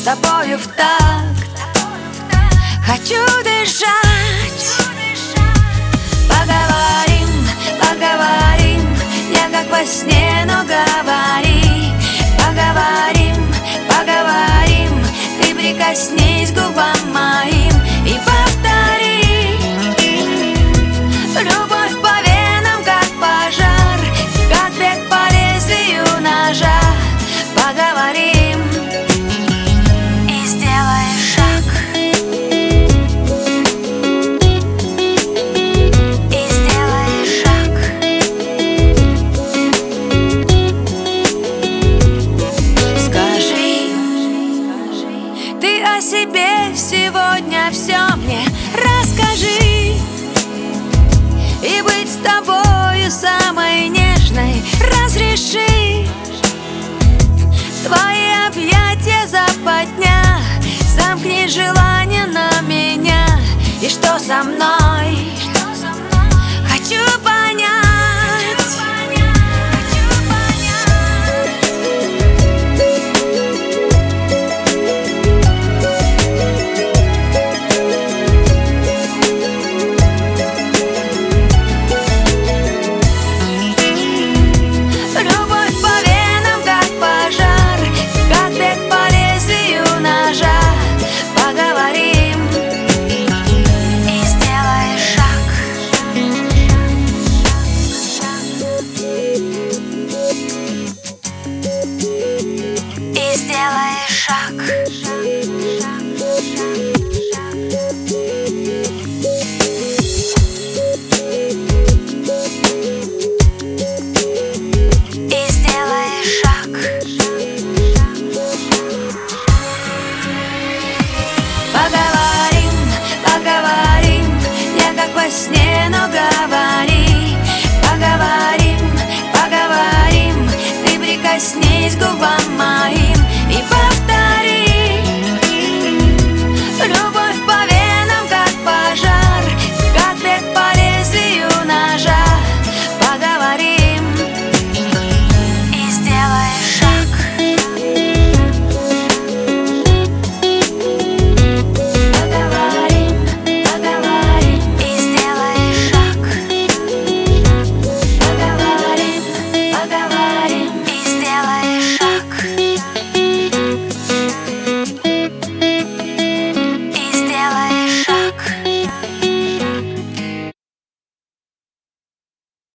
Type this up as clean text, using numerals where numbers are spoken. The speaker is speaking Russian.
тобою в такт. Хочу дышать. Поговорим, поговорим, я как во сне, но говори. Поговорим, поговорим, ты прикоснись к губам моим и повтори. Любовь по венам, как пожар, как бег по лезвию ножа. Поговорим и сделай шаг. И сделай шаг. Скажи, ты о себе сегодня все мне расскажи. И быть с тобою самой нежной разреши. Твои объятия западни.